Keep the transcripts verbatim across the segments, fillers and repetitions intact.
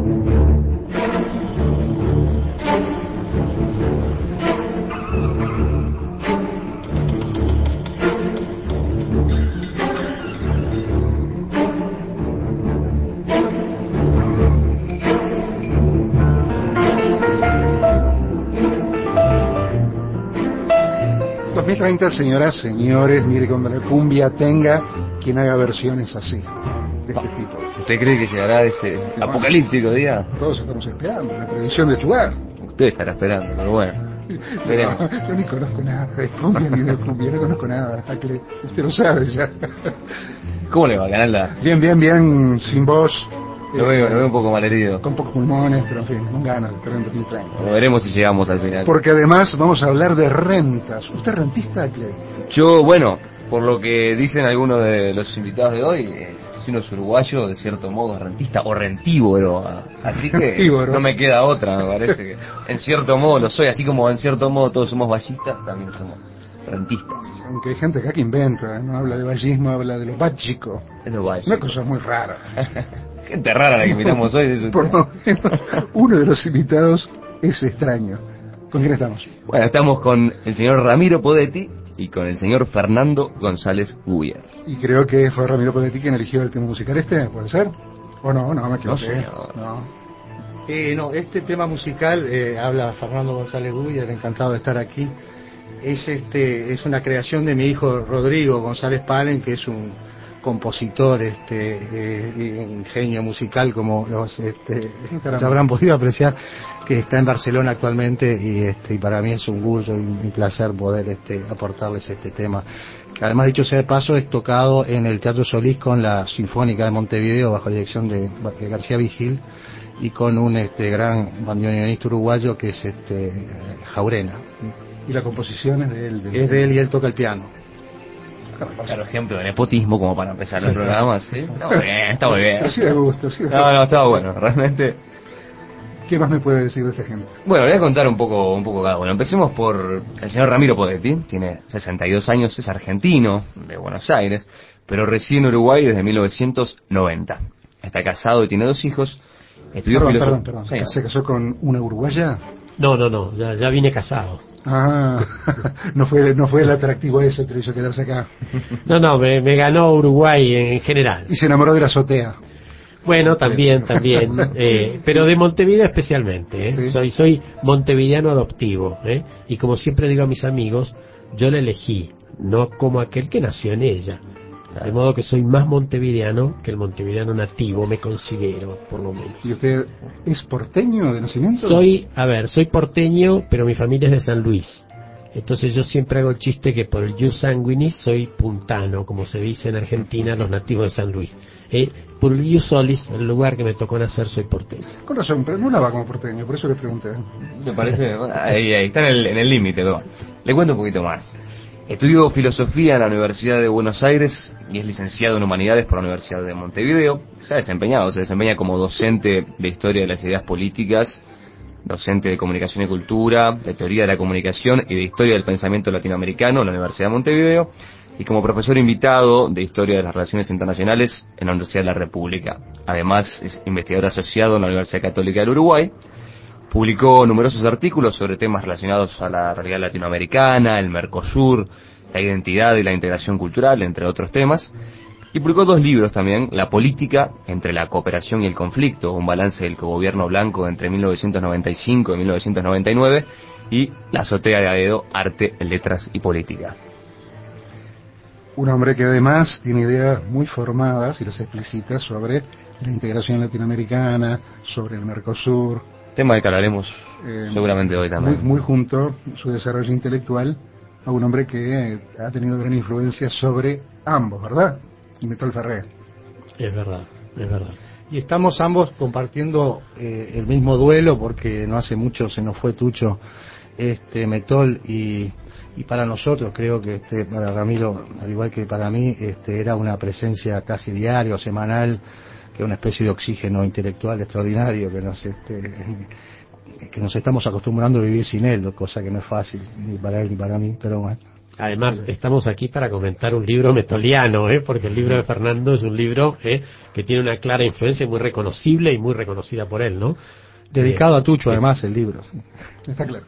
dos mil treinta, señoras, señores, mire cuando la cumbia tenga quien haga versiones así, de este tipo. ¿Usted cree que llegará ese bueno, apocalíptico día? Todos estamos esperando, la predicción de Chugar. Usted estará esperando, pero bueno. Veremos. No, yo ni conozco nada de cumbia ni de cumbia, no conozco nada. Usted lo sabe ya. ¿Cómo le va, Canalda? Bien, bien, bien, sin voz. Lo veo, lo veo un poco malherido. Con pocos pulmones, pero en fin, con ganas de estar en dos mil treinta. Lo veremos si llegamos al final. Porque además vamos a hablar de rentas. ¿Usted es rentista, Clay? Yo, bueno, por lo que dicen algunos de los invitados de hoy, eh, si uno es uruguayo, de cierto modo es rentista o rentívoro. Así que Rentívoro. No me queda otra, me parece que en cierto modo lo soy. Así como en cierto modo todos somos vallistas, también somos rentistas. Aunque hay gente acá que inventa, ¿eh? No habla de vallismo, habla de lo básico. Es lo básico. Una cosa muy rara. Gente rara la que miramos hoy. De Por lo menos, uno de los invitados es extraño. ¿Con quién estamos? Bueno, estamos con el señor Ramiro Podetti y con el señor Fernando González Guyer. Y creo que fue Ramiro Podetti quien eligió el tema musical este, ¿puede ser? ¿O no? No, me No, equivoqué. señor. No. Eh, no, este tema musical, eh, habla Fernando González Guyer, encantado de estar aquí. Es este es una creación de mi hijo Rodrigo González Palen, que es un compositor, este eh, ingenio musical, como los este, se habrán podido apreciar, que está en Barcelona actualmente, y este y para mí es un gusto y un placer poder este aportarles este tema, que además, dicho sea de paso, es tocado en el Teatro Solís con la Sinfónica de Montevideo bajo la dirección de, de García Vigil y con un este gran bandoneonista uruguayo que es este Jaurena. Y la composición es de él. De Es de él y él toca el piano. Claro, ejemplo de nepotismo como para empezar sí, el programa, ¿sí? Está muy bien, está muy bien. Sí, de gusto, sí. De no, no, estaba bueno, realmente. ¿Qué más me puede decir de esta gente? Bueno, voy a contar un poco, un poco cada uno. Empecemos por el señor Ramiro Podetti, tiene sesenta y dos años, es argentino, de Buenos Aires, pero reside en Uruguay desde mil novecientos noventa. Está casado y tiene dos hijos. Estudió perdón, filosofía. Perdón, perdón, ¿se casó con una uruguaya? No, no, no, ya, ya vine casado. Ah, no fue no fue el atractivo eso que lo hizo quedarse acá. No, no, me, me ganó Uruguay en general. Y se enamoró de la azotea. Bueno, también, también, eh, pero de Montevideo especialmente, ¿eh? ¿Sí? Soy soy montevideano adoptivo, ¿eh? Y como siempre digo a mis amigos, yo la elegí, no como aquel que nació en ella. De modo que soy más montevideano que el montevideano nativo, me considero, por lo menos. ¿Y usted es porteño de nacimiento? Soy, a ver, soy porteño, pero mi familia es de San Luis. Entonces yo siempre hago el chiste que por el jus sanguinis soy puntano, como se dice en Argentina, los nativos de San Luis. Eh, por el jus solis, el lugar que me tocó nacer, soy porteño. Con razón, pero no la va como porteño, por eso le pregunté. Me parece, ahí, ahí está en el límite, pero le cuento un poquito más. Estudió filosofía en la Universidad de Buenos Aires y es licenciado en Humanidades por la Universidad de Montevideo. Se ha desempeñado, se desempeña como docente de Historia de las Ideas Políticas, docente de Comunicación y Cultura, de Teoría de la Comunicación y de Historia del Pensamiento Latinoamericano en la Universidad de Montevideo, y como profesor invitado de Historia de las Relaciones Internacionales en la Universidad de la República. Además, es investigador asociado en la Universidad Católica del Uruguay. Publicó numerosos artículos sobre temas relacionados a la realidad latinoamericana, el Mercosur, la identidad y la integración cultural, entre otros temas. Y publicó dos libros también, La política entre la cooperación y el conflicto, un balance del cogobierno blanco entre mil novecientos noventa y cinco y mil novecientos noventa y nueve, y La azotea de Aedo, arte, letras y política. Un hombre que además tiene ideas muy formadas y las explicita sobre la integración latinoamericana, sobre el Mercosur. Tema del que hablaremos eh, seguramente hoy también. Muy, muy junto su desarrollo intelectual a un hombre que ha tenido gran influencia sobre ambos, ¿verdad? Y Metol Ferré. Es verdad, es verdad. Y estamos ambos compartiendo eh, el mismo duelo, porque no hace mucho se nos fue Tucho, este Metol, y, y para nosotros creo que este para Ramiro, al igual que para mí, este era una presencia casi diaria o semanal, que es una especie de oxígeno intelectual extraordinario que nos este, que nos estamos acostumbrando a vivir sin él, cosa que no es fácil ni para él ni para mí, pero bueno. Además, sí, estamos aquí para comentar un libro metoliano, ¿eh? Porque el libro de Fernando es un libro ¿eh? que tiene una clara influencia muy reconocible y muy reconocida por él, ¿no? Dedicado eh, a Tucho, eh, además, el libro. Sí. Está claro.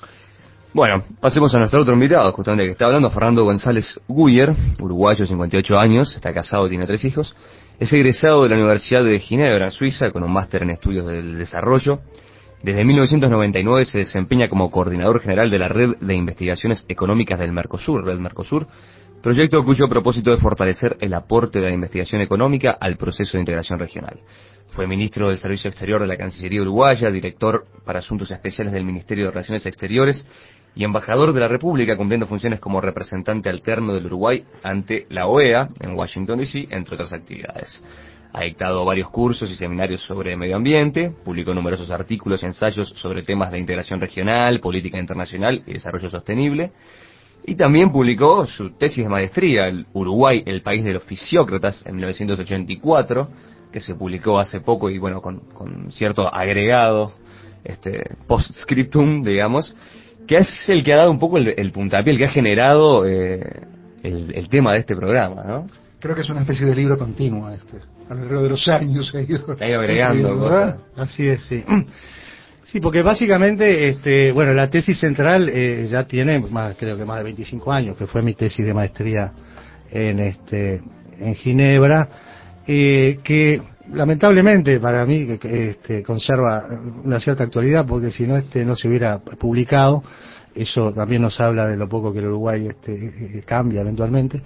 Bueno, pasemos a nuestro otro invitado, justamente que está hablando, Fernando González Guyer, uruguayo, cincuenta y ocho años, está casado y tiene tres hijos. Es egresado de la Universidad de Ginebra, Suiza, con un máster en estudios del desarrollo. Desde mil novecientos noventa y nueve se desempeña como coordinador general de la Red de Investigaciones Económicas del Mercosur, Red Mercosur, proyecto cuyo propósito es fortalecer el aporte de la investigación económica al proceso de integración regional. Fue ministro del Servicio Exterior de la Cancillería Uruguaya, director para Asuntos Especiales del Ministerio de Relaciones Exteriores y embajador de la República, cumpliendo funciones como representante alterno del Uruguay ante la O E A en Washington D C, entre otras actividades. Ha dictado varios cursos y seminarios sobre medio ambiente, publicó numerosos artículos y ensayos sobre temas de integración regional, política internacional y desarrollo sostenible, y también publicó su tesis de maestría, el Uruguay, el país de los fisiócratas, en mil novecientos ochenta y cuatro, que se publicó hace poco y bueno, con, con cierto agregado, este, post-scriptum, digamos, que es el que ha dado un poco el, el puntapié, el que ha generado eh, el, el tema de este programa, ¿no? Creo que es una especie de libro continuo este. A lo largo de los años ha ido, ha ido agregando cosas. Así es, sí. Sí, porque básicamente, este, bueno, la tesis central eh, ya tiene más, creo que más de veinticinco años, que fue mi tesis de maestría en este, en Ginebra, eh, que lamentablemente para mí que, que este, conserva una cierta actualidad, porque si no este no se hubiera publicado. Eso también nos habla de lo poco que el Uruguay este, cambia eventualmente.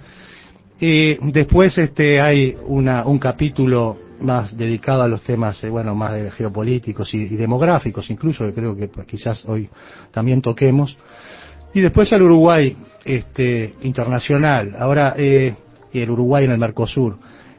Y después este hay una un capítulo más dedicado a los temas eh, bueno más de geopolíticos y, y demográficos incluso, que creo que pues, quizás hoy también toquemos, y después al Uruguay este internacional ahora eh, y el Uruguay en el Mercosur,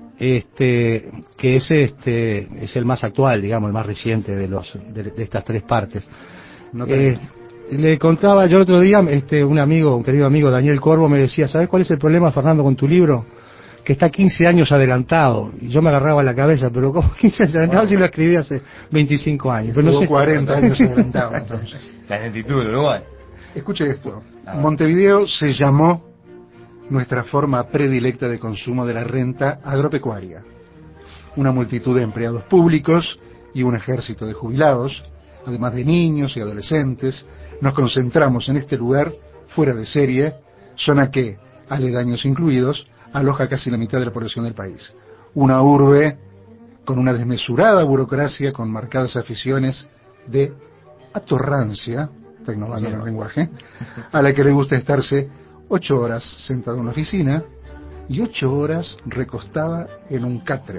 este que es este es el más actual, digamos, el más reciente de los de, de estas tres partes. No eh, Le contaba yo el otro día, este, un amigo, un querido amigo, Daniel Corvo, me decía, ¿sabes cuál es el problema, Fernando, con tu libro? Que está quince años adelantado. Y yo me agarraba la cabeza, pero ¿cómo quince años adelantado wow. si lo escribí hace veinticinco años? Pero no sé. cuarenta años adelantado, entonces. La lentitud de Uruguay. Escuche esto. Montevideo se llamó nuestra forma predilecta de consumo de la renta agropecuaria. Una multitud de empleados públicos y un ejército de jubilados, además de niños y adolescentes. Nos concentramos en este lugar fuera de serie, zona que, aledaños incluidos, aloja casi la mitad de la población del país. Una urbe con una desmesurada burocracia, con marcadas aficiones de atorrancia, estoy innovando en el lenguaje, a la que le gusta estarse ocho horas sentada en una oficina y ocho horas recostada en un catre.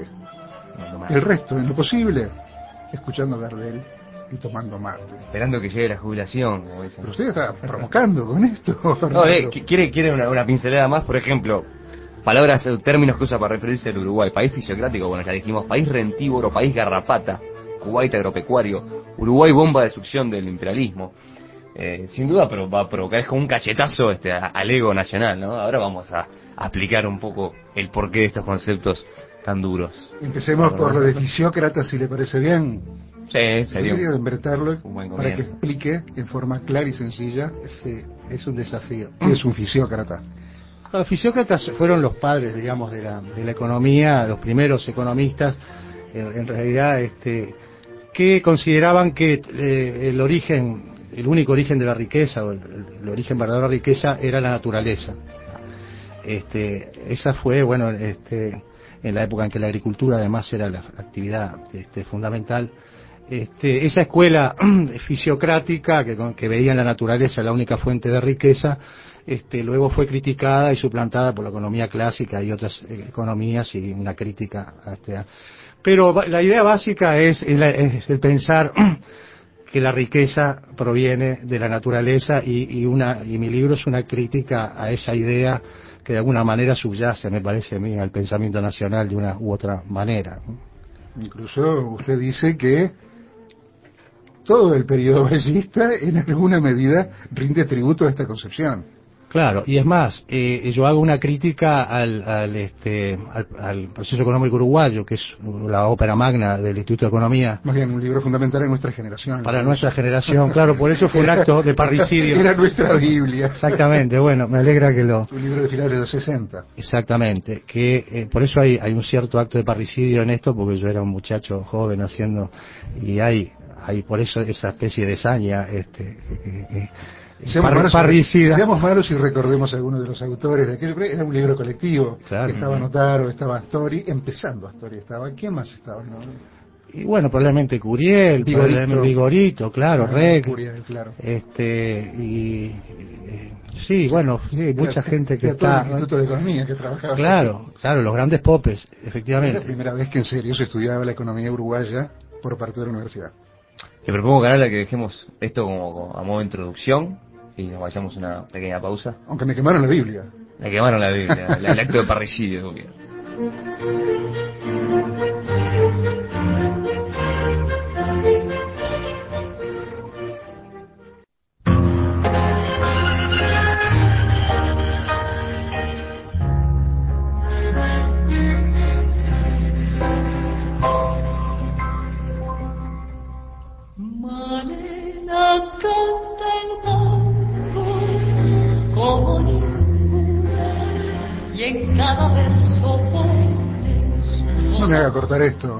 El resto, en lo posible, escuchando a Gardel y tomando mate. Esperando que llegue la jubilación, como dicen. Pero usted está provocando con esto, no, eh, quiere, quiere una, una pincelada más, por ejemplo, palabras, términos que usa para referirse al Uruguay. País fisiocrático, bueno, ya dijimos, país rentívoro, país garrapata, Kuwait agropecuario, Uruguay bomba de succión del imperialismo. Eh, sin duda pero va a provocar, es como un cachetazo este, al ego nacional, ¿no? Ahora vamos a, a explicar un poco el porqué de estos conceptos tan duros. Empecemos por lo de fisiócrata, si le parece bien. Sí, sería un, invertirlo un buen para que explique en forma clara y sencilla. Sí, es un desafío. ¿Qué es un fisiócrata? Los fisiócratas fueron los padres, digamos, de la, de la economía, los primeros economistas, en, en realidad, este, que consideraban que eh, el origen, el único origen de la riqueza, o el, el origen verdadero de la riqueza, era la naturaleza. Este, esa fue, bueno, este, en la época en que la agricultura además era la actividad este, fundamental. Este, esa escuela fisiocrática que, que veía en la naturaleza la única fuente de riqueza, este, luego fue criticada y suplantada por la economía clásica y otras eh, economías, y una crítica este, pero la idea básica es, es, la, es el pensar que la riqueza proviene de la naturaleza, y, y una y mi libro es una crítica a esa idea que de alguna manera subyace, me parece a mí, al pensamiento nacional de una u otra manera. Incluso usted dice que todo el periodo ballista en alguna medida rinde tributo a esta concepción. Claro, y es más, eh, yo hago una crítica al, al, este, al, al proceso económico uruguayo, que es la ópera magna del Instituto de Economía. Más bien, un libro fundamental en nuestra generación. Para nuestra generación, claro, por eso fue un acto de parricidio. Era nuestra Biblia. Exactamente, bueno, me alegra que lo... Un libro de finales de los sesenta. Exactamente, que eh, por eso hay, hay un cierto acto de parricidio en esto, porque yo era un muchacho joven haciendo, y hay, hay por eso esa especie de saña, este, que, que, Seamos, Par, malos, parricida. seamos malos y recordemos a algunos de los autores de aquel. Era un libro colectivo. Claro. Estaba Notaro, estaba Astori, empezando Astori estaba. ¿Quién más estaba? No? Y bueno, probablemente Curiel, Vigorito, probablemente Vigorito, claro, ah, Reg. Curiel, claro. Este, y, eh, sí, bueno, sí, mucha que, gente que, que está... todo el Instituto de Economía que trabajaba. Claro, claro, los grandes popes, efectivamente. Era la primera vez que en serio se estudiaba la economía uruguaya por parte de la universidad. Le propongo, Canalla, que dejemos esto como, como a modo de introducción y nos vayamos a una pequeña pausa. Aunque me quemaron la Biblia. Me quemaron la Biblia, el acto de parricidio. No me haga cortar esto.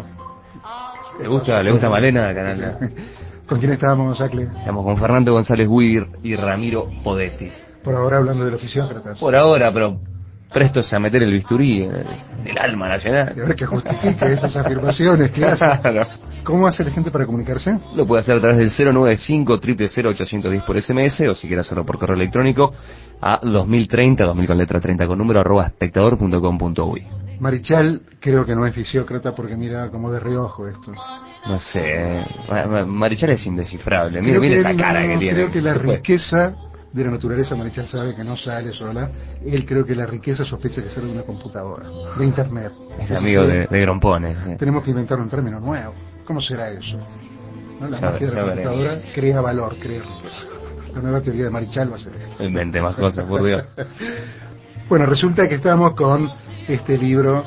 ¿Le gusta, le gusta Malena, Canalla? ¿Con quién estábamos, Acle? Estamos con Fernando González Guir y Ramiro Podetti. Por ahora hablando de los fisiócratas. Por ahora, pero prestos a meter el bisturí en el, en el alma nacional. Y a ver que justifique estas afirmaciones que hace. Claro. ¿Cómo hace la gente para comunicarse? Lo puede hacer a través del cero nueve cinco, cero cero cero, ocho uno cero por ese eme ese, o si quiere hacerlo por correo electrónico a dos mil treinta, dos mil con letra treinta con número, arroba espectador punto com punto uy. Marichal creo que no es fisiócrata porque mira como de reojo esto. No sé, Marichal es indescifrable, mire, mire esa cara no, que tiene. Creo que la riqueza de la naturaleza, Marichal sabe que no sale sola. Él creo que la riqueza sospecha que sale de una computadora, de internet. Es amigo de, de Grompones. Tenemos que inventar un término nuevo. ¿Cómo será eso? ¿No? La ya magia de la computadora veré. Crea valor, crea riqueza. La nueva teoría de Marichal va a ser esto. Invente más cosas, por Dios. Bueno, resulta que estamos con este libro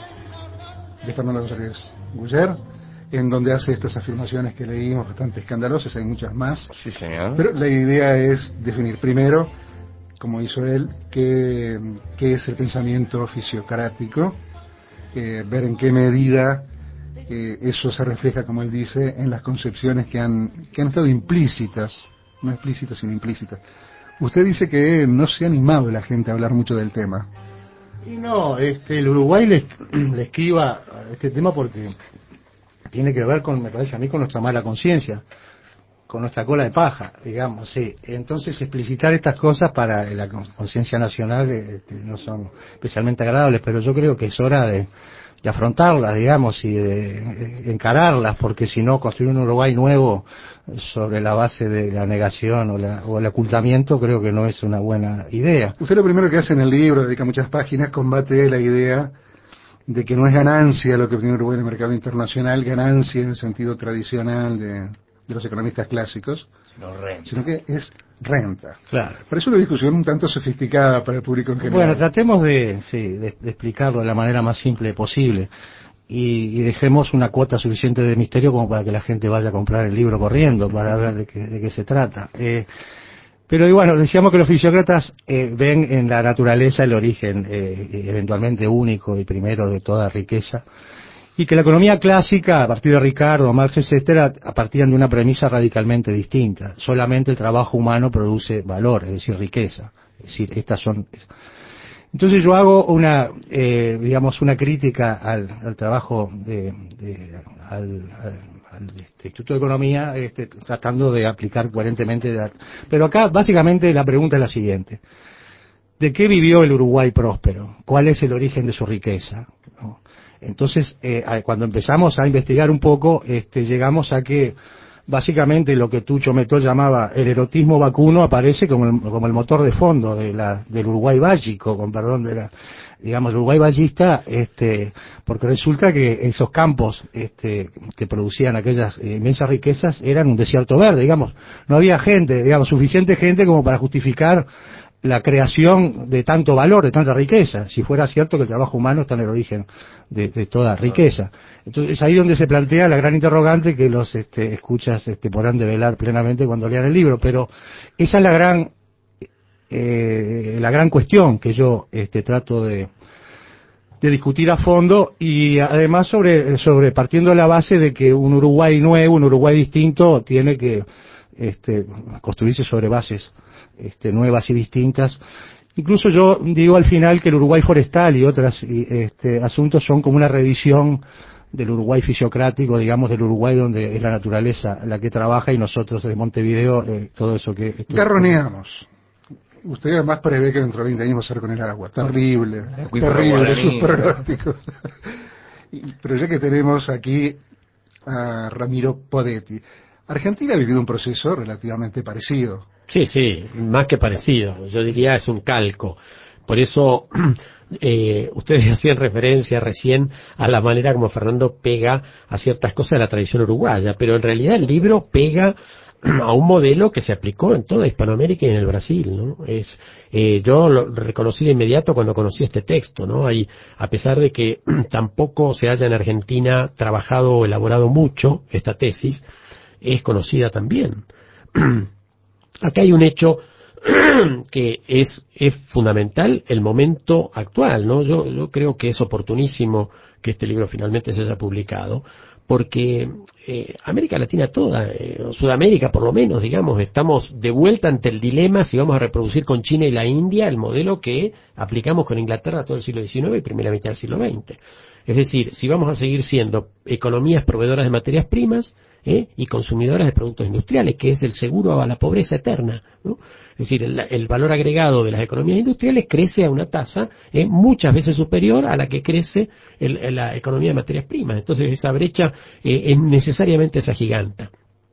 de Fernando González Guyer, en donde hace estas afirmaciones que leímos bastante escandalosas, hay muchas más. Sí, señor. Pero la idea es definir primero, como hizo él, qué, qué es el pensamiento fisiocrático, eh, ver en qué medida eh, eso se refleja, como él dice, en las concepciones que han, que han estado implícitas, no explícitas sino implícitas. Usted dice que no se ha animado la gente a hablar mucho del tema. Y no, este, el Uruguay le, le esquiva este tema porque tiene que ver con, me parece a mí, con nuestra mala conciencia, con nuestra cola de paja, digamos, sí. Entonces explicitar estas cosas para la conciencia nacional este, no son especialmente agradables, pero yo creo que es hora de, de afrontarlas, digamos, y de, de encararlas, porque si no, construir un Uruguay nuevo sobre la base de la negación o, la, o el ocultamiento creo que no es una buena idea. Usted lo primero que hace en el libro, dedica muchas páginas, combate la idea de que no es ganancia lo que obtiene Uruguay en el mercado internacional, ganancia en el sentido tradicional de, de los economistas clásicos, no renta. Sino que es renta. Claro. Parece una discusión un tanto sofisticada para el público en general. Bueno, tratemos de, sí, de, de explicarlo de la manera más simple posible. Y, y dejemos una cuota suficiente de misterio como para que la gente vaya a comprar el libro corriendo para ver de qué, de qué se trata. Eh, pero y bueno, decíamos que los fisiócratas eh, ven en la naturaleza el origen eh, eventualmente único y primero de toda riqueza, y que la economía clásica, a partir de Ricardo, Marx, etcétera, partían de una premisa radicalmente distinta. Solamente el trabajo humano produce valor, es decir, riqueza. Es decir, estas son... Entonces yo hago una, eh, digamos, una crítica al, al trabajo de, de al, al, al este, Instituto de Economía, este, tratando de aplicar coherentemente. La, pero acá básicamente la pregunta es la siguiente: ¿de qué vivió el Uruguay próspero? ¿Cuál es el origen de su riqueza? ¿No? Entonces, eh, cuando empezamos a investigar un poco, este, llegamos a que básicamente lo que Tucho Metó llamaba el erotismo vacuno aparece como el, como el motor de fondo de la, del Uruguay básico, con perdón de la, digamos, el Uruguay ballista, este, porque resulta que esos campos, este, que producían aquellas eh, inmensas riquezas eran un desierto verde, digamos, no había gente, digamos, suficiente gente como para justificar la creación de tanto valor, de tanta riqueza, si fuera cierto que el trabajo humano está en el origen de, de toda riqueza. Entonces es ahí donde se plantea la gran interrogante que los este, escuchas este, podrán develar plenamente cuando lean el libro, pero esa es la gran eh, la gran cuestión que yo este, trato de, de discutir a fondo, y además sobre, sobre partiendo de la base de que un Uruguay nuevo, un Uruguay distinto, tiene que este, construirse sobre bases Este, nuevas y distintas. Incluso yo digo al final que el Uruguay forestal y otros este, asuntos son como una reedición del Uruguay fisiocrático, digamos, del Uruguay donde es la naturaleza la que trabaja y nosotros de Montevideo, eh, todo eso que... Esto, Carroneamos. Usted además prevé que dentro de veinte años va a ser con el agua. Terrible, terrible sus pronósticos. Pero ya que tenemos aquí a Ramiro Podetti, Argentina ha vivido un proceso relativamente parecido. Sí, sí, más que parecido. Yo diría es un calco. Por eso eh, ustedes hacían referencia recién a la manera como Fernando pega a ciertas cosas de la tradición uruguaya, pero en realidad el libro pega a un modelo que se aplicó en toda Hispanoamérica y en el Brasil, ¿no? Es eh, yo lo reconocí de inmediato cuando conocí este texto, ¿no? Hay, a pesar de que tampoco se haya en Argentina trabajado o elaborado mucho esta tesis, es conocida también. Acá hay un hecho que es, es fundamental, el momento actual, ¿no? Yo, yo creo que es oportunísimo que este libro finalmente se haya publicado, porque eh, América Latina toda, eh, Sudamérica por lo menos, digamos, estamos de vuelta ante el dilema si vamos a reproducir con China y la India el modelo que aplicamos con Inglaterra todo el siglo diecinueve y primera mitad del siglo veinte. Es decir, si vamos a seguir siendo economías proveedoras de materias primas, ¿eh? y consumidoras de productos industriales, que es el seguro a la pobreza eterna, ¿no? Es decir, el, el valor agregado de las economías industriales crece a una tasa ¿eh? muchas veces superior a la que crece el, el, la economía de materias primas. Entonces esa brecha eh, es necesariamente esa giganta.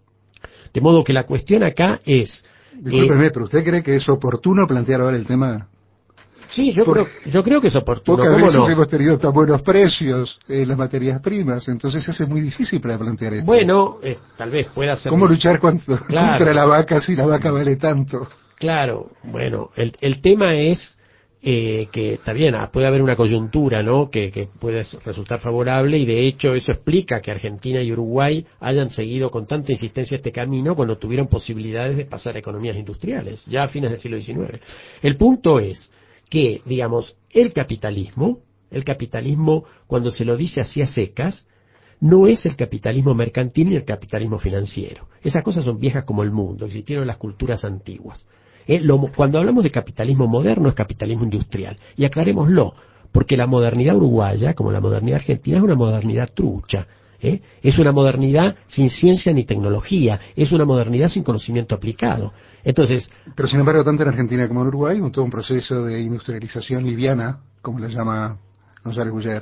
De modo que la cuestión acá es... Discúlpeme, eh, pero ¿usted cree que es oportuno plantear ahora el tema? Sí, yo, creo, yo creo que es oportuno. Pocas ¿Cómo veces no? hemos tenido tan buenos precios en las materias primas, entonces se hace muy difícil para plantear esto. Bueno, eh, tal vez pueda ser... ¿Cómo luchar contra, claro. contra la vaca si la vaca vale tanto? Claro, bueno, el, el tema es eh, que está bien, puede haber una coyuntura, ¿no?, que, que puede resultar favorable, y de hecho eso explica que Argentina y Uruguay hayan seguido con tanta insistencia este camino cuando tuvieron posibilidades de pasar a economías industriales, ya a fines del siglo diecinueve. El punto es que, digamos, el capitalismo, el capitalismo, cuando se lo dice así a secas, no es el capitalismo mercantil ni el capitalismo financiero. Esas cosas son viejas como el mundo, existieron en las culturas antiguas. Eh, lo, cuando hablamos de capitalismo moderno es capitalismo industrial. Y aclarémoslo, porque la modernidad uruguaya, como la modernidad argentina, es una modernidad trucha. ¿eh? Es una modernidad sin ciencia ni tecnología, es una modernidad sin conocimiento aplicado. Entonces, pero sin embargo, tanto en Argentina como en Uruguay, hubo todo un proceso de industrialización liviana, como le llama González Guller.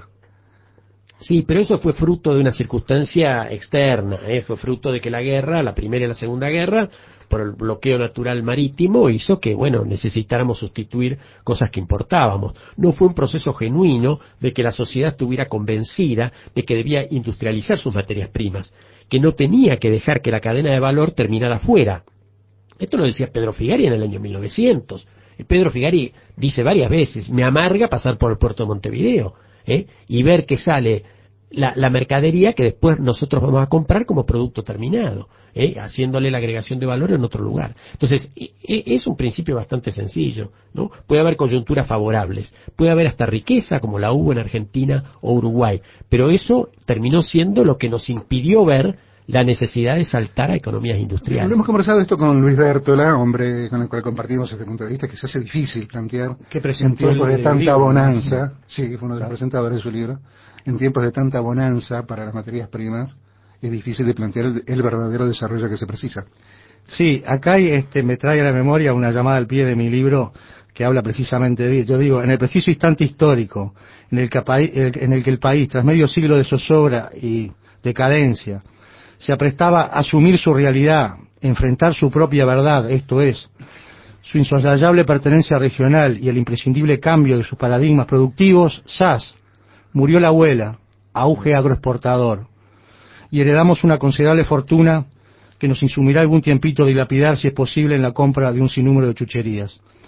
Sí, pero eso fue fruto de una circunstancia externa, ¿eh? Fue fruto de que la guerra, la primera y la segunda guerra, por el bloqueo natural marítimo, hizo que, bueno, necesitáramos sustituir cosas que importábamos. No fue un proceso genuino de que la sociedad estuviera convencida de que debía industrializar sus materias primas, que no tenía que dejar que la cadena de valor terminara fuera. Esto lo decía Pedro Figari en el año mil novecientos. Pedro Figari dice varias veces, me amarga pasar por el puerto de Montevideo, ¿eh? y ver que sale la, la mercadería que después nosotros vamos a comprar como producto terminado, ¿eh? haciéndole la agregación de valor en otro lugar. Entonces, e, e, es un principio bastante sencillo, ¿no? Puede haber coyunturas favorables, puede haber hasta riqueza como la hubo en Argentina o Uruguay, pero eso terminó siendo lo que nos impidió ver la necesidad de saltar a economías industriales. Lo hemos conversado esto con Luis Bértola, hombre con el cual compartimos este punto de vista, que se hace difícil plantear en tiempos de tanta libro, bonanza, ¿no? Sí, fue uno de los presentadores de su libro, en tiempos de tanta bonanza para las materias primas, es difícil de plantear el, el verdadero desarrollo que se precisa. Sí, acá hay, este, me trae a la memoria una llamada al pie de mi libro que habla precisamente de, yo digo, en el preciso instante histórico, en el que, en el, que el país, tras medio siglo de zozobra y decadencia, se aprestaba a asumir su realidad, enfrentar su propia verdad, esto es, su insoslayable pertenencia regional y el imprescindible cambio de sus paradigmas productivos, ¡zas!, murió la abuela, auge agroexportador, y heredamos una considerable fortuna que nos insumirá algún tiempito dilapidar, si es posible, en la compra de un sinnúmero de chucherías.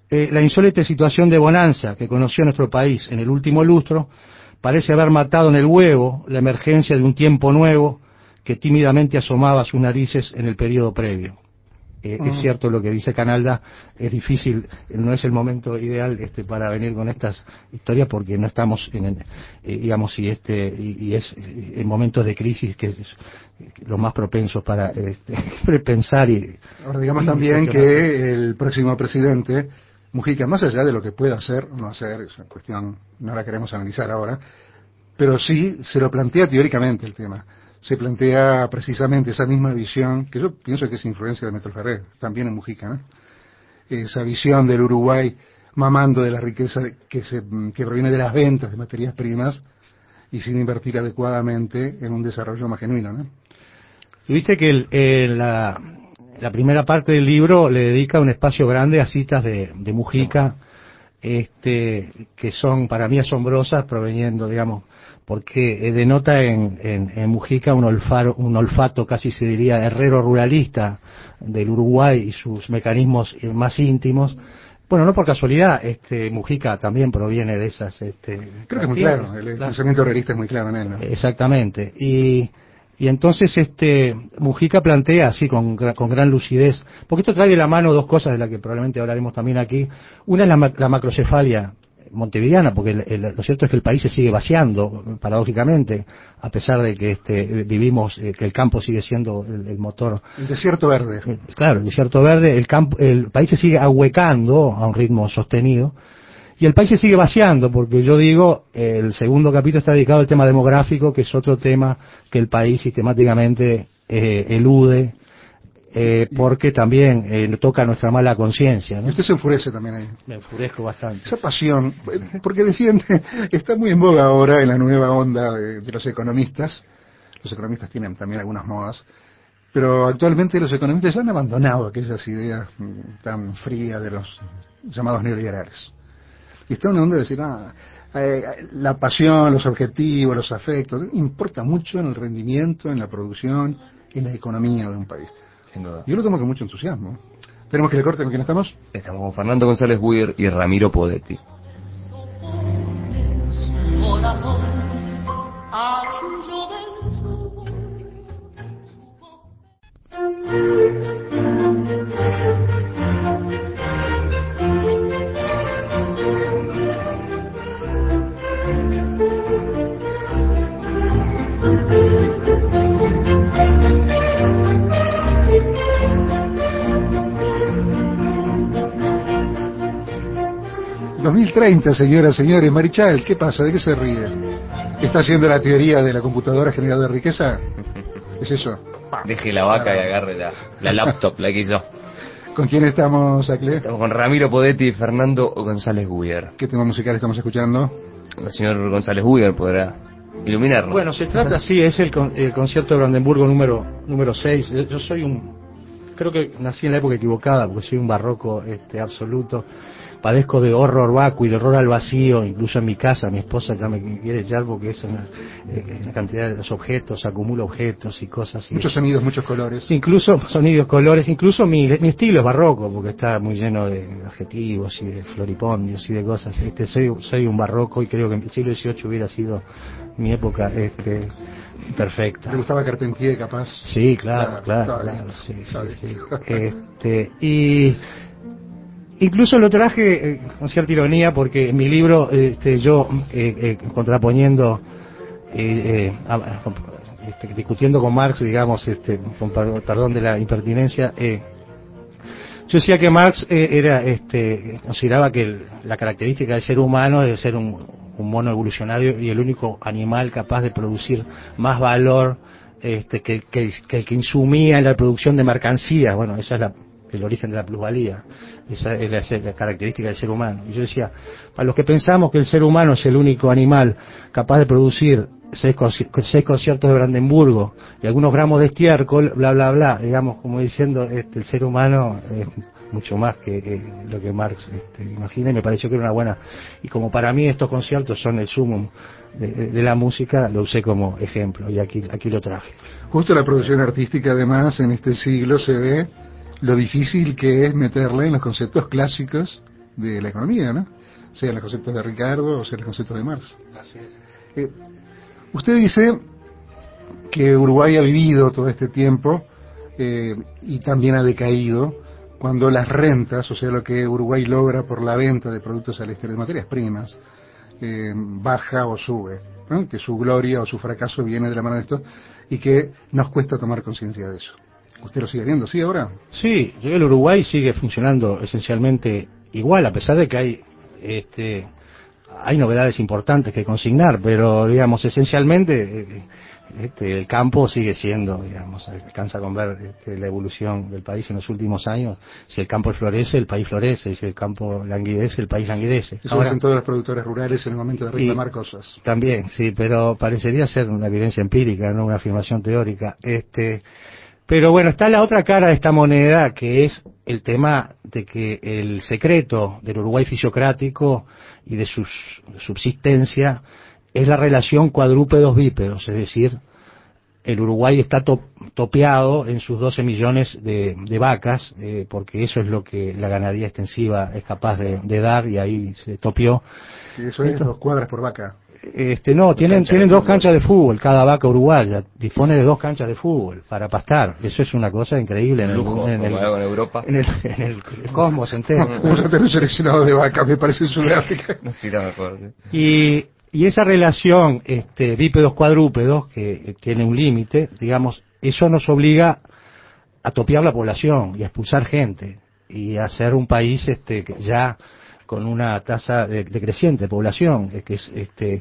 eh, la insólita situación de bonanza que conoció nuestro país en el último lustro parece haber matado en el huevo la emergencia de un tiempo nuevo que tímidamente asomaba sus narices en el periodo previo. Eh, uh-huh. Es cierto lo que dice Canalda, es difícil, no es el momento ideal este para venir con estas historias porque no estamos en, en eh, digamos, y este y, y es en momentos de crisis que es los más propensos para este, pensar y... Ahora digamos y también que el próximo presidente, Mujica, más allá de lo que pueda hacer o no hacer, es una cuestión, no la queremos analizar ahora, pero sí se lo plantea teóricamente el tema. Se plantea precisamente esa misma visión, que yo pienso que es influencia de Néstor Ferrer, también en Mujica, ¿no? Esa visión del Uruguay mamando de la riqueza que, se, que proviene de las ventas de materias primas y sin invertir adecuadamente en un desarrollo más genuino, ¿no? Viste que el, el, la, la primera parte del libro le dedica un espacio grande a citas de, de Mujica, este, que son para mí asombrosas, proveniendo, digamos, porque denota en, en, en Mujica un, olfaro, un olfato, casi se diría, herrero ruralista del Uruguay y sus mecanismos más íntimos. Bueno, no por casualidad, este Mujica también proviene de esas... Este, Creo que es muy claro, el, el pensamiento herrerista es muy claro en él, ¿no? Exactamente, y, y entonces este Mujica plantea así con, con gran lucidez, porque esto trae de la mano dos cosas de las que probablemente hablaremos también aquí. Una es la, la macrocefalia montevideana, porque el, el, lo cierto es que el país se sigue vaciando, paradójicamente, a pesar de que este, vivimos, eh, que el campo sigue siendo el, el motor. El desierto verde. Eh, claro, el desierto verde, el campo, el país se sigue ahuecando a un ritmo sostenido, y el país se sigue vaciando, porque yo digo, el segundo capítulo está dedicado al tema demográfico, que es otro tema que el país sistemáticamente eh, elude, Eh, porque también eh, toca nuestra mala conciencia, ¿no? Y usted se enfurece también ahí. Me enfurezco bastante. Esa pasión, porque defiende, está muy en boga ahora en la nueva onda de, de los economistas. Los economistas tienen también algunas modas, pero actualmente los economistas ya han abandonado aquellas ideas tan frías de los llamados neoliberales. Y está en una onda de decir, ah, eh, la pasión, los objetivos, los afectos, importa mucho en el rendimiento, en la producción, en la economía de un país. Yo lo tomo con mucho entusiasmo. ¿Tenemos que le corte con quién estamos? Estamos con Fernando González Buier y Ramiro Podetti. dos mil treinta, señoras, señores. Marichal, ¿qué pasa? ¿De qué se ríe? ¿Está haciendo la teoría de la computadora generadora de riqueza? ¿Es eso? Deje la vaca claro. Y agarre la, la laptop, la que hizo. ¿Con quién estamos, Acle? Estamos con Ramiro Podetti y Fernando González Buier. ¿Qué tema musical estamos escuchando? El señor González Buier podrá iluminarnos. Bueno, se trata, sí, es el, con, el concierto de Brandenburgo número número seis. Yo, yo soy un... Creo que nací en la época equivocada, porque soy un barroco este absoluto. Padezco de horror vacuo y de horror al vacío, incluso en mi casa. Mi esposa ya me quiere echar porque es una, eh, una cantidad de los objetos, acumulo objetos y cosas. Y muchos sonidos, muchos colores. Incluso sonidos, colores, incluso mi, mi estilo es barroco, porque está muy lleno de adjetivos y de floripondios y de cosas. Este, soy, soy un barroco y creo que el siglo dieciocho hubiera sido mi época este, perfecta. ¿Le gustaba Carpentier, capaz? Sí, claro, claro, claro. claro sí, sí, sí. Este, y... Incluso lo traje eh, con cierta ironía porque en mi libro este, yo eh, eh, contraponiendo eh, eh, a, este, discutiendo con Marx, digamos, este, con perdón de la impertinencia, eh, yo decía que Marx eh, era este consideraba que el, la característica del ser humano es de ser un, un mono evolucionario y el único animal capaz de producir más valor este, que, que, que el que insumía en la producción de mercancías. Bueno, esa es la el origen de la plusvalía, esa es la, la característica del ser humano. Y yo decía, para los que pensamos que el ser humano es el único animal capaz de producir seis, seis conciertos de Brandenburgo y algunos gramos de estiércol, bla, bla, bla, digamos, como diciendo, este, el ser humano es mucho más que, que lo que Marx este, imagina, y me pareció que era una buena, y como para mí estos conciertos son el sumum de, de, de la música, lo usé como ejemplo, y aquí, aquí lo traje. Justo la producción artística, además, en este siglo se ve lo difícil que es meterle en los conceptos clásicos de la economía, ¿no? Sean los conceptos de Ricardo o sean los conceptos de Marx. Así es. Eh, usted dice que Uruguay ha vivido todo este tiempo eh, y también ha decaído cuando las rentas, o sea, lo que Uruguay logra por la venta de productos al exterior, de materias primas, eh, baja o sube, ¿no? Que su gloria o su fracaso viene de la mano de esto y que nos cuesta tomar conciencia de eso. ¿Usted lo sigue viendo, sí, ahora? Sí, el Uruguay sigue funcionando esencialmente igual, a pesar de que hay este hay novedades importantes que consignar, pero digamos, esencialmente este, el campo sigue siendo, digamos, alcanza con ver este, la evolución del país en los últimos años. Si el campo florece, el país florece, y si el campo languidece, el país languidece. Eso Ahora, hacen todos los productores rurales en el momento de reclamar cosas. También, sí, pero parecería ser una evidencia empírica, no una afirmación teórica. Este Pero bueno, está la otra cara de esta moneda, que es el tema de que el secreto del Uruguay fisiocrático y de su subsistencia es la relación cuadrúpedos-bípedos, es decir, el Uruguay está to topeado en sus doce millones de, de vacas, eh, porque eso es lo que la ganadería extensiva es capaz de, de dar, y ahí se topió. Y eso es dos cuadras por vaca. Este, no, tienen, tienen dos canchas de fútbol, cada vaca uruguaya dispone de dos canchas de fútbol para pastar. Eso es una cosa increíble en el, lujo, en, el, en Europa. En el, en el cosmos entero. Vamos a tener un seleccionado de vaca, me parece Sudáfrica. No, sí, está mejor, sí. Y, y esa relación este, bípedos cuadrúpedos, que tiene un límite, digamos, eso nos obliga a topear la población y a expulsar gente y a ser un país este, que ya con una tasa de, de creciente población, que es este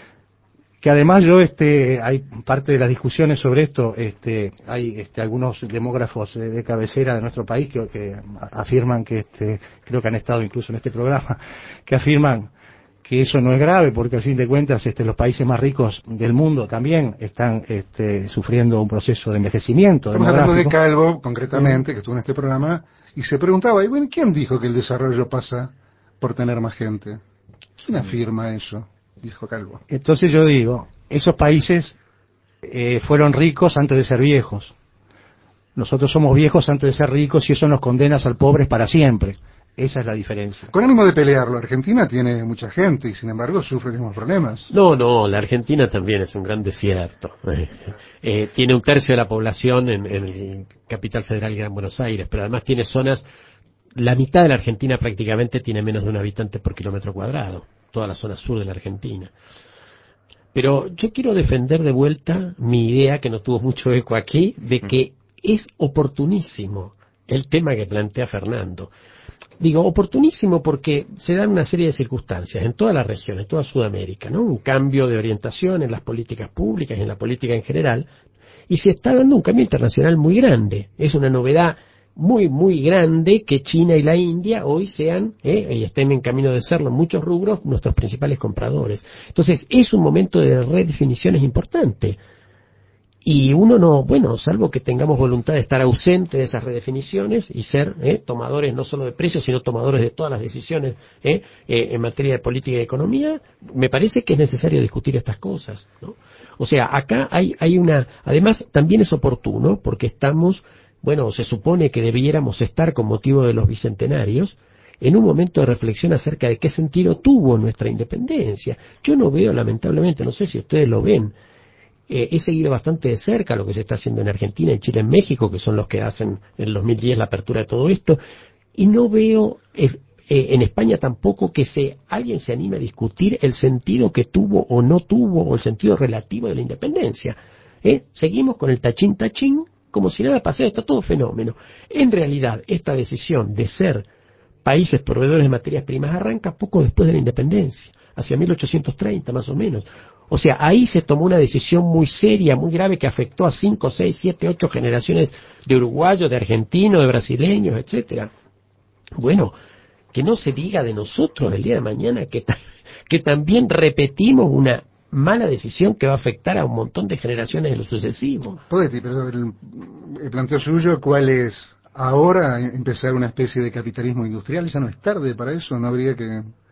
que además yo este hay parte de las discusiones sobre esto, este hay este algunos demógrafos de, de cabecera de nuestro país que, que afirman que este creo que han estado incluso en este programa, que afirman que eso no es grave, porque al fin de cuentas este los países más ricos del mundo también están este sufriendo un proceso de envejecimiento. Estamos hablando de Calvo, concretamente, que estuvo en este programa, y se preguntaba, ¿y bueno, quién dijo que el desarrollo pasa por tener más gente? ¿Quién afirma eso? Dijo Calvo. Entonces yo digo, esos países eh, fueron ricos antes de ser viejos. Nosotros somos viejos antes de ser ricos y eso nos condena a ser pobres para siempre. Esa es la diferencia. Con ánimo de pelearlo, Argentina tiene mucha gente y sin embargo sufre los mismos problemas. No, no, la Argentina también es un gran desierto. Eh, eh, tiene un tercio de la población en, en el Capital Federal Gran Buenos Aires, pero además tiene zonas. La mitad de la Argentina prácticamente tiene menos de un habitante por kilómetro cuadrado, toda la zona sur de la Argentina. Pero yo quiero defender de vuelta mi idea, que no tuvo mucho eco aquí, de que es oportunísimo el tema que plantea Fernando. Digo, oportunísimo porque se dan una serie de circunstancias en todas las regiones, en toda Sudamérica, ¿no? Un cambio de orientación en las políticas públicas y en la política en general, y se está dando un cambio internacional muy grande. Es una novedad muy, muy grande que China y la India hoy sean, eh, y estén en camino de serlo en muchos rubros, nuestros principales compradores. Entonces, es un momento de redefiniciones importante. Y uno no, bueno, salvo que tengamos voluntad de estar ausente de esas redefiniciones y ser eh, tomadores no solo de precios, sino tomadores de todas las decisiones eh, eh, en materia de política y economía, me parece que es necesario discutir estas cosas, ¿no? O sea, acá hay, hay una, además también es oportuno porque estamos, bueno, se supone que debiéramos estar con motivo de los bicentenarios en un momento de reflexión acerca de qué sentido tuvo nuestra independencia. Yo no veo, lamentablemente, no sé si ustedes lo ven, eh, he seguido bastante de cerca lo que se está haciendo en Argentina, en Chile, en México, que son los que hacen en el dos mil diez la apertura de todo esto, y no veo eh, eh, en España tampoco que se alguien se anime a discutir el sentido que tuvo o no tuvo, o el sentido relativo de la independencia. ¿Eh? Seguimos con el tachín tachín, como si nada pasara, está todo fenómeno. En realidad, esta decisión de ser países proveedores de materias primas arranca poco después de la independencia, hacia mil ochocientos treinta más o menos. O sea, ahí se tomó una decisión muy seria, muy grave, que afectó a cinco, seis, siete, ocho generaciones de uruguayos, de argentinos, de brasileños, etcétera. Bueno, que no se diga de nosotros el día de mañana que, ta que también repetimos una mala decisión que va a afectar a un montón de generaciones de lo sucesivo. Podetti, pero el, el planteo suyo, ¿cuál es? Ahora empezar una especie de capitalismo industrial, ya no es tarde para eso, no habría que